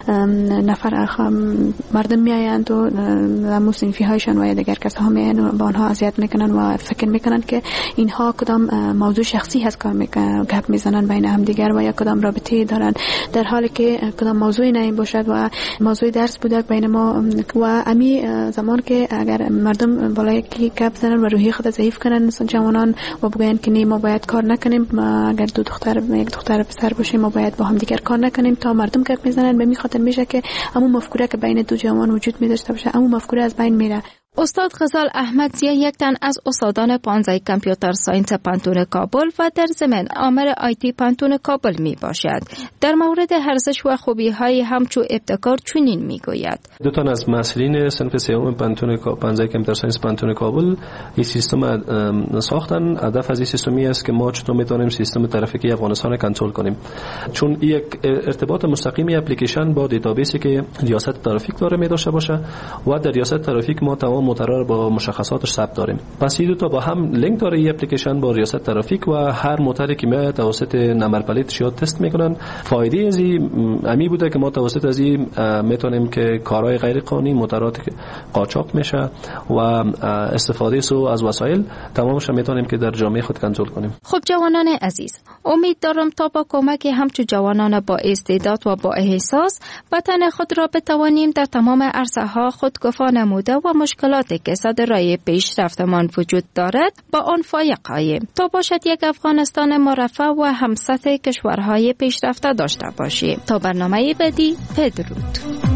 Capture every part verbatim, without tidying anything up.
نفر مردم میآیند و همون صنفی هایشان و یا دیگر کسا ها میآیند و با آنها اذیت میکنن و فکر میکنن که اینها کدام موضوع شخصی هست که گپ میزنن بین هم دیگر و یا کدام رابطه دارن، در حالی که کدام موضوعی نه این باشد و موضوع درس بوده بین ما. و امی زمان که اگر مردم بالای کی گپ زنن و روحی خود ضعیف کنن مثلا جوانان و بگن که نه ما باید کار نکنیم، اگر دو دختر یک دختر پسر باشیم ما باید با هم دیگر کار نکنیم تا مردم گپ میزنن، به می خاطر میشه که همون مفکوره که بین دو جوان وجود می داشته باشه همون مفکوره از بین میره. استاد غزال احمدزی یک تن از استادان پانزده کامپیوتر ساینس پانتون کابل و در ضمن آمر آیتی پانتون کابل می باشد. در مورد ارزش و خوبی های همچو ابتکار چنین می گوید: دو تن از مسئولین صنف سوم پانتون پانزده کامپیوتر ساینس پانتون کابل این سیستم ساختن. هدف از این سیستمی است که ما چطور میتونیم سیستم ترافیکی افغانستان کنترل کنیم، چون یک ارتباط مستقیمی اپلیکیشن با دیتابیسی که ریاست ترافیک داره می داشته باشه و در ریاست ترافیک ما تمام موتورها با مشخصاتش ثبت داریم. پس این دو تا با هم لینک داره این اپلیکیشن با ریاست ترافیک و هر موتوری که میاد توسط نمبر پلیتش رو تست میکنن. فایده از این امی بوده که ما توسط از این میتونیم که کارهای غیر قانونی موتورات قاچاق میشه و استفاده سو از وسایل تمامش میتونیم که در جامعه خود کنترل کنیم. خب جوانان عزیز، امید دارم تا با کمک همچو جوانان با استعداد و با احساس وطن خود را بتوانیم در تمام عرصه ها خودکفا نموده و مشکلاتی که صدرای پیشرفتمان وجود دارد با آن فایق آییم تا باشد یک افغانستان مرفه و همسطح کشورهای پیشرفته داشته باشیم. تا برنامه بعدی، بدرود.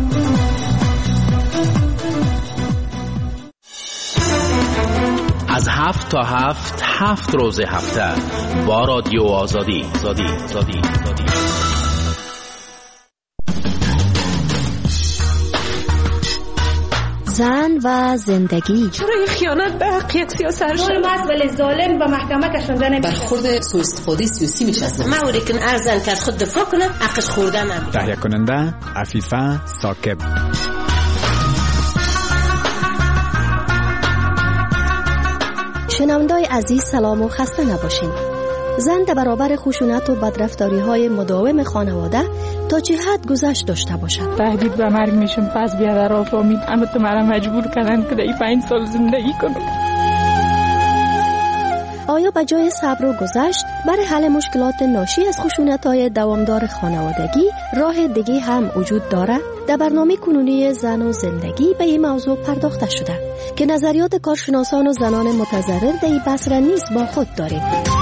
از هفت تا هفت هفت روز هفته با رادیو آزادی زادی زادی زادی. زن و زندگی. چرا این خیانت به حق یک سیاست ظلم است ولی ظالم به محکمه کشانده نمیشه. برخورد سوء استفاده سیاسی میشه. ما اوری که ارزن که از خود دفاع کنه حقش خورده نمیشه. تهیه کننده عفیفه ثاقب. شنوندای عزیز سلام و خسته نباشین. زن در برابر خشونت و بدرفتاری های مداوم خانواده تا چه حد گذشت داشته باشد. تهدید به مرگ میشم، پس بیا در آفامید اما تو مرا مجبور کردن که در پنج سال زندگی کنم. آیا به جای صبر و گذشت برای حل مشکلات ناشی از خشونت‌های دوامدار خانوادگی راه دیگه هم وجود دارد؟ در برنامه کنونی زن و زندگی به این موضوع پرداخته شده که نظریات کارشناسان و زنان متضرر در این بحث را نیز با خود داریم.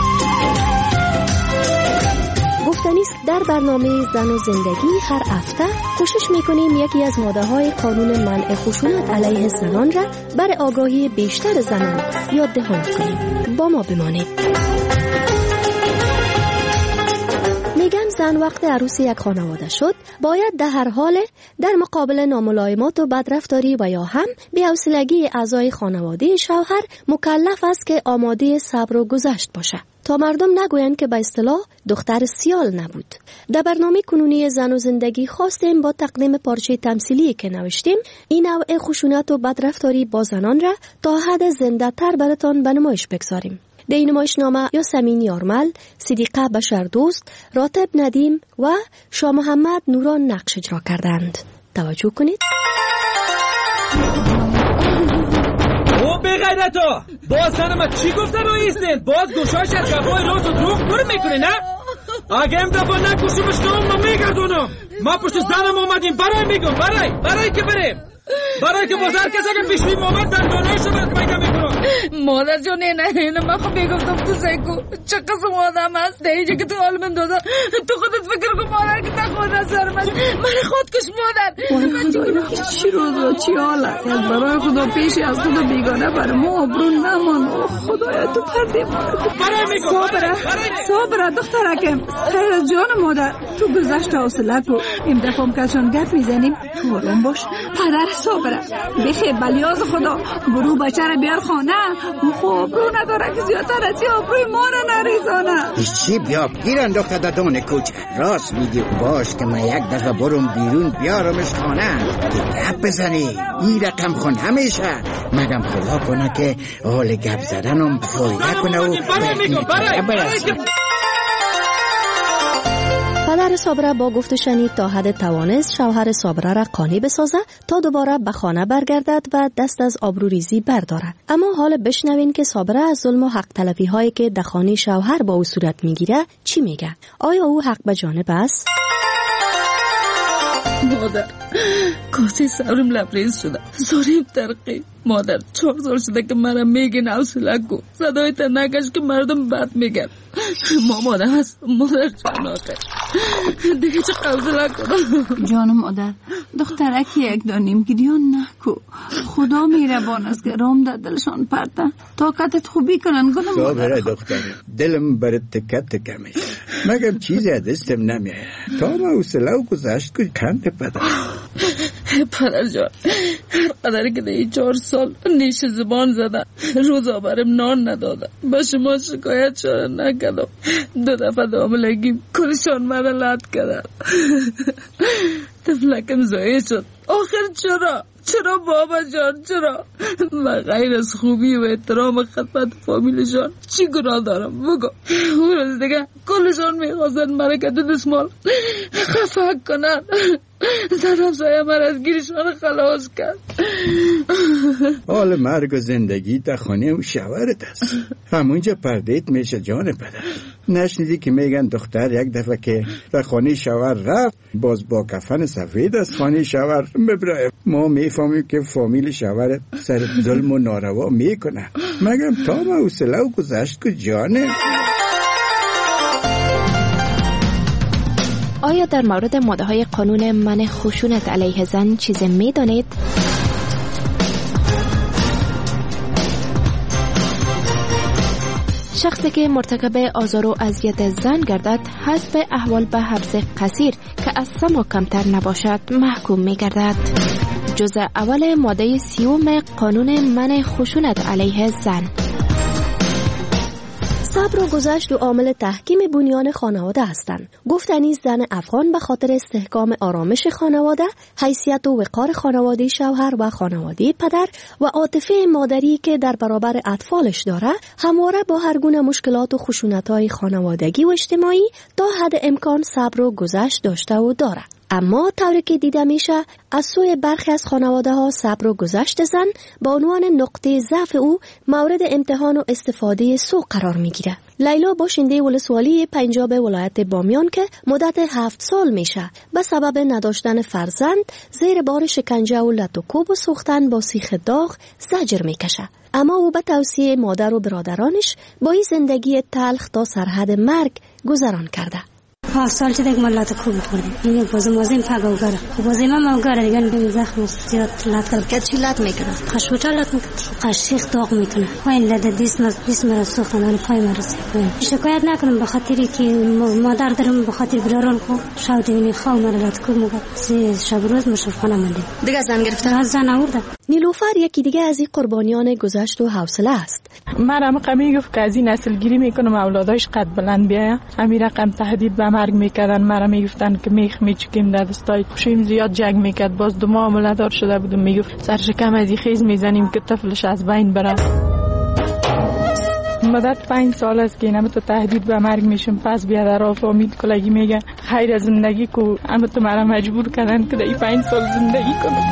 گفتنیست در برنامه زن و زندگی هر هفته کوشش میکنیم یکی از ماده های قانون منع خشونت علیه زنان را برای آگاهی بیشتر زنان یاد دهان کنیم. با ما بمانید. میگن زن وقت عروس یک خانواده شد باید در هر حال در مقابل ناملایمات و بدرفتاری و یا هم بی‌حوصلگی اعضای خانواده شوهر مکلف است که آماده صبر و گذشت باشد تا مردم نگویند که به اصطلاح دختر سیال نبود. در برنامه کنونی زن و زندگی خواستیم با تقدیم پارچه تمثیلی که نوشتیم این نوع خشونت و بدرفتاری با زنان را تا حد زنده تر براتان به نمایش بگذاریم. در این نمایشنامه یاسمین یارمل، صدیقه بشردوست، راتب ندیم و شاه محمد نوران نقش اجرا کردند. توجه کنید. او بغیرتا باز زن ما چی گفته با ایستید؟ باز گوشاش از جوای راست و دروغ پر میکنه نه؟ اگه ام دفعه نکشیمش که اون ما میگردونم. ما پشت زنم اومدیم برای میگم برای برای که بریم برای که باز هر کس اگه پیش بیم اومد دندانهش رو باید پیدا میکنم. مادر جون نه نه من خب بگفتم تو سیکو چه قسم آدم هست ده اینجا که تو حال من دادا تو خودت فکر کن مادر که تا خود از سر من من خودکش مادر. وای خدایا چی روز و چی حال است برای خدا پیشی از خدا بیگانه بر ما برون نمان. خدایا تو پرده مادر برای میگم صابره صابره دخترکم خیر از جان مادر تو گذشت حوصله کو این دفعه کشان گپ میزنیم تو آرام باش پدر صابره بخیر بلیاز خدا برو بچه رو بیار خانه خب برو نداره که زیادتر از این آبروی ما رو نریزانه. چی بیا گیرن دختر دادون کوچه راست میگی باش که من یک دفعه برم بیرون بیارمش خانه که گپ بزنی این رقم خون همیشه مگم خدا کنه که حال گپ زدنم فایده کنه و پدر همسر صابره با گفت و شنید تا حد توانست شوهر صابره را قانع بسازه تا دوباره به خانه برگردد و دست از آبروریزی بردارد. اما حال بشنوین که صابره از ظلم و حق طلبی هایی که در خانه شوهر با او صورت میگیره چی میگه؟ آیا او حق به جانب است؟ مادر کاسه صبرم لبریز شده، زاریم ترقی. مادر چهار سال شده که مرا میگین حوصله کو، صدای تا نکش که مردم بد میگن. ما مادر هست، مادر جان آخر دیگه چه حوصله کنم. جانم مادر، دخترکی یک دانیم گریان نکو، خدا میربان است که رام در دلشان پرده طاقتت خوبی کنن. گلم صابره دختر، دلم برات تکت تکه میشه، مگم چیزی از دستم نمیه. تا ما حوصله و گذشت که کند پدر. پدر جان، هر قدری که دیگه چهار سال نیش زبان زدن، روزا برم نان ندادن، با شما شکایت شده نکردم. دو دفعه داملگی کلشان مرا لط کردن، تفلکم زایه شد. آخر چرا؟ چرا بابا جان چرا؟ من غیر از خوبی و احترام خدمت فامیلشان چی گناه دارم؟ بگو. اون روز دیگه کلشان میخواستن مرا که دو دسمال خفه کنن. زنم سایه من از گیرشان خلاص کرد. حال مرگ و زندگی در خانه و شوهرت است، همونجا پردیت میشه جان پدر. نشنیدی که میگن دختر یک دفعه که در خانه شوهر رفت باز با کفن سفید از خانه شوهر ببره. ما میفهمیم که فامیل شوهر سر ظلم و ناروا میکنه، مگم تا ما حوصله و گذشت که جانه. آیا در مورد ماده های قانون منع خشونت علیه زن چیزی می دانید؟ شخصی که مرتکب آزار و اذیت زن گردد حسب احوال به حبس قصیر که از سه ماه کمتر نباشد محکوم می گردد. جزء اول ماده سیوم قانون منع خشونت علیه زن. صبر و گذشت و عامل تحکیم بنیان خانواده هستند. گفتنی زن افغان به خاطر استحکام آرامش خانواده، حیثیت و وقار خانواده شوهر و خانواده پدر و عاطفه مادری که در برابر اطفالش داره، همواره با هر گونه مشکلات و خشونت‌های خانوادگی و اجتماعی تا حد امکان صبر و گذشت داشته و داره. اما طوری که دیده میشه از سوی برخی از خانواده ها صبر و گذشت زن با عنوان نقطه ضعف او مورد امتحان و استفاده سوء قرار میگیره. لیلا باشنده ولسوالی پنجاب ولایت بامیان که مدت هفت سال میشه به سبب نداشتن فرزند زیر بار شکنجه و لط و کوب و سوختن با سیخ داغ زجر میکشه. اما او به توصیه مادر و برادرانش با این زندگی تلخ تا سرحد مرگ گذران کرده. ها سال چه دیگه ملت خوب خوردیم. این بازم بازم پاگو گره. خب بازم ما گره دیگه نمی زخم زیاد لات کرد. که چی لات میکنه؟ قشوچه لات میکنه. قشیخ داغ میکنه. این لده دیس مز دیس مرا سوخت من پای مرسی. شکایت نکنم به خاطری که مادر دارم به خاطر براران کو شاید این خو مرا لات کو مگه سه شب روز مشرفانه مونده. دیگه زن گرفتن از زن آورده. نیلوفر یکی دیگه از این قربانیان گذشت و حوصله است. من هم قمی گفت که از این نسل گیری میکنم اولاداش قد بلند بیاید. همین رقم تهدید به مرگ میکردن، مرا میگفتن که میخ میچکیم در دستای خوشیم زیاد جنگ میکرد. باز دو ماه عملدار شده بودم، میگفت سرشکم از این خیز میزنیم که طفلش از بین بره. مدت پنج سال است که اینم تو تهدید به مرگ میشم. پس بیاد را فامید کلگی میگه خیر از زندگی کو، اما تو مرا مجبور کردن که در پنج سال زندگی کنم.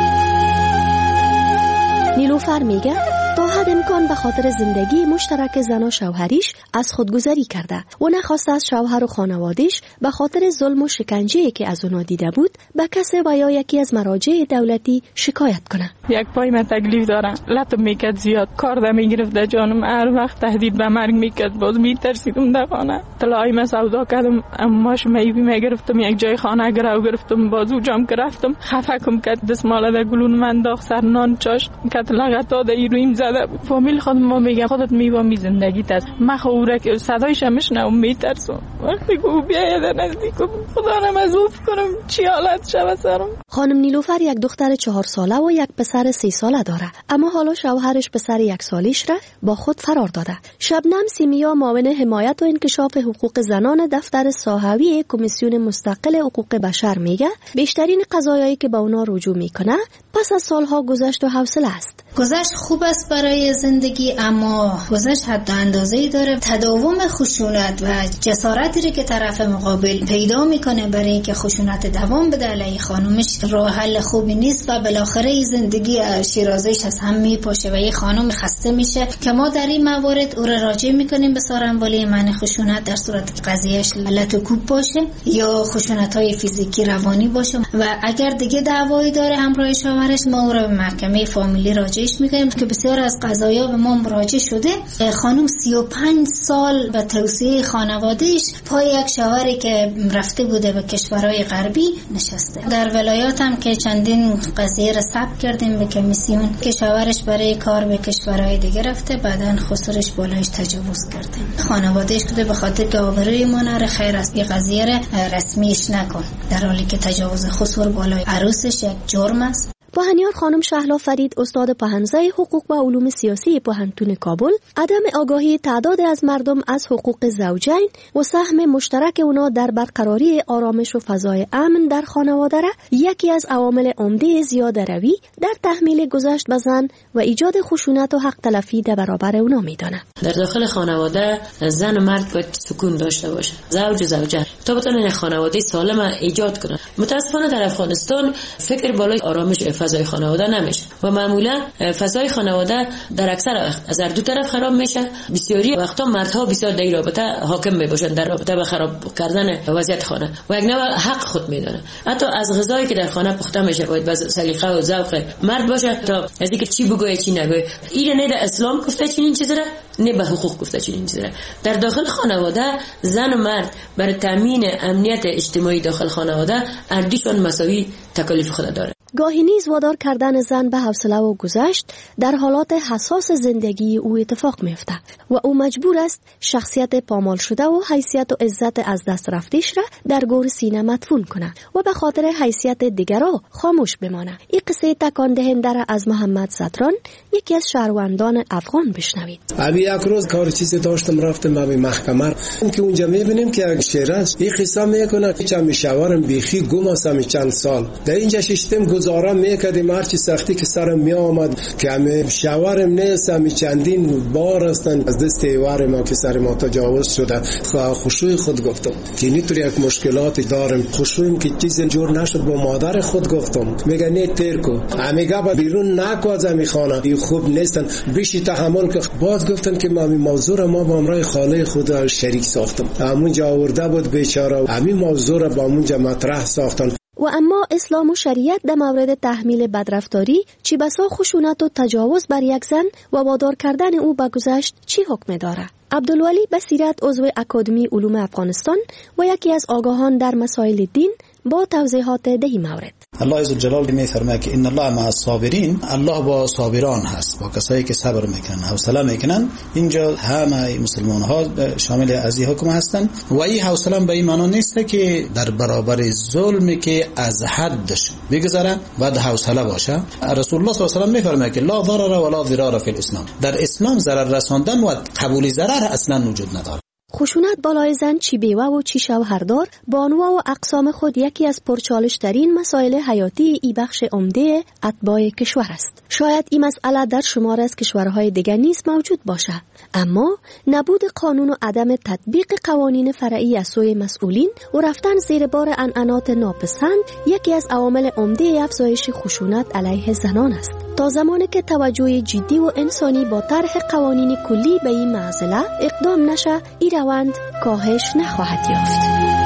نیلوفر میگه تا حد امکان به خاطر زندگی مشترک زن و شوهریش از خودگذری کرده و نخواسته از شوهر و خانوادهش به خاطر ظلم و شکنجه‌ای که از اونا دیده بود به کسی و یا یکی از مراجع دولتی شکایت کنه. یک پای من تکلیف دارم، لطم میکرد زیاد، کار ده میگرفت در جانم، هر وقت تهدید به مرگ میکرد. باز میترسیدم در خانه. طلای من سودا کردم، اماش میوی میگرفتم، یک جای خانه گرو گرفتم، بازو جام که رفتم خفکم کرد، دستمال در گلون من داغ سر نان چاش کت لغتا در ایرویم زده. فامیل خودم ما میگه خودت میوامی زندگیت است. من خوره که صدایش همشنم میترسم. وقتی که او بیاید نزدیکم خدا نم از اوف کنم چی حالت شوه سرم. خانم نیلوفر یک دختر چهار ساله و یک پسر سی ساله داره، اما حالا شوهرش پسر یک سالیش را با خود فرار داده. شبنم سیمیا معاون حمایت و انکشاف حقوق زنان دفتر ساحوی کمیسیون مستقل حقوق بشر میگه بیشترین قضایایی که به اونا رجوع میکنه پس از سالها گذشت و حوصله است. گذشت خوب است برای زندگی، اما گذشت حد اندازه‌ای داره. تداوم خشونت و جسارتی که طرف مقابل پیدا میکنه برای اینکه خشونت دوام بده علیه خانومش راه حل خوبی نیست و بالاخره زندگی شیرازه‌اش از هم میپاشه و یه خانم خسته میشه که ما در این موارد او را راجع میکنیم به سارنوالی منع خشونت در صورت که قضیهش لط و کوب باشه یا خشونت‌های فیزیکی روانی باشه و اگر دیگه دعوایی داره همراه شوهرش ما او را به محکمه فامیلی راجعش میکنیم که بسیار از قضایا به ما مراجعه شده. خانم سی و پنج سال به توصیه خانوادهش پای یک شوهری که رفته بوده به کشورهای غربی نشسته. در ولایات هم که چندین قضیه را ثبت کردیم به کمیسیون که شوهرش برای کار به کشورهای دیگه رفته، بعدن خسرش بالایش تجاوز کرده. خانوادهش بوده به خاطر که آبروی ما نره، خیر است این قضیه را رسمیش نکن، در حالی که تجاوز خسر بالای عروسش یک جرم است. پاهنیار خانم شهلا فرید، استاد پاهنزه حقوق و علوم سیاسی پاهنتون کابل، عدم آگاهی تعداد از مردم از حقوق زوجین و سهم مشترک اونا در برقراری آرامش و فضای امن در خانواده را یکی از عوامل عمده زیاده روی در تحمیل گذشت به زن و ایجاد خشونت و حق تلفی در برابر اونا میدانه. در داخل خانواده زن و مرد باید سکون داشته باشه، زوج و زوجه تا بتونن خانواده سالم ایجاد کنن. متاسفانه در افغانستان فکر بالای آرامش فضای خانواده نمیشه و معمولا فضای خانواده در اکثر از هر دو طرف خراب میشه. بسیاری وقتا مردها بسیار در رابطه حاکم میباشن در رابطه به خراب کردن وضعیت خانه و یک نوع حق خود میدونه. حتی از غذایی که در خانه پخته میشه باید با سلیقه و ذوق مرد باشه تا از اینکه چی بگویه چی نگویه. این نه در اسلام گفته چنین چیزی را، نه به حقوق گفته چنین چیزی را. در داخل خانواده زن و مرد برای تامین امنیت اجتماعی داخل خانواده اردیشون مساوی تکالیف خود داره. گاهی نیز وادار کردن زن به حوصله و گذشت در حالات حساس زندگی او اتفاق میفته و او مجبور است شخصیت پامال شده و حیثیت و عزت از دست رفتهش را در گور سینه مدفون کنه و به خاطر حیثیت دیگران خاموش بمانه. این قصه تکان دهنده را از محمد زدران، یکی از شهروندان افغان، بشنوید. ابی یک روز کار چیزی داشتم، رفتم به محکمه که اونجا میبینیم که یک شیر است این قصه میکنه که چم شوهرم بیخی گم است چند سال در اینجا ششتم گزارا میکردیم هرچی سختی که سرم می آمد که همه شوهرم نیست، همه چندین بار هستن از دست ایوار ما که سر ما تجاوز شده. خوشوی خود گفتم که اینطور یک مشکلاتی دارم، خوشویم که چیز جور نشد با مادر خود گفتم، میگه نه تیر کو همیگه با بیرون نکو از همی خانه این خوب نیستن بیشی تحمل که. باز گفتن که ما همین موضوع ما با امرای خاله خود شریک ساختم، همونجا آورده بود بیچاره، همین موضوع با همونجا مطرح ساختن. و اما اسلام و شریعت در مورد تحمیل بدرفتاری چی بسا خشونت و تجاوز بر یک زن و وادار کردن او به گذشت چی حکم داره؟ عبدالولی بصیرت، عضو اکادمی علوم افغانستان و یکی از آگاهان در مسائل دین، با توضیحات دهی مورد. الله عزوجلال میفرماید که ان الله مع الصابرین، الله با صابران هست، با کسایی که صبر میکنن، حوصله میکنن. اینجا همه مسلمان ها شامل از این حکم هستن و این حوصله به این معنی نیست که در برابر ظلمی که از حدش بگذره بعد حوصله باشه. رسول الله صلی الله علیه و آله میفرماید که لا ضرر ولا ضرار فی الاسلام، در اسلام ضرر رساندن و قبول ضرر اصلا وجود نداره. خشونت بالای زن چی بیوه و چی شوهردار با انواع و اقسام خود یکی از پرچالش‌ترین مسائل حیاتی ای بخش عمده اتباع کشور است. شاید این مسئله در شمار از کشورهای دیگر نیز موجود باشد، اما نبود قانون و عدم تطبیق قوانین فرعی از سوی مسئولین و رفتن زیر بار عنعنات ناپسند یکی از عوامل عمده افزایش خشونت علیه زنان است. تا زمانی که توجه جدی و انسانی با طرح قوانین کلی به این معضله اقدام نشه، این روند کاهش نخواهد یافت.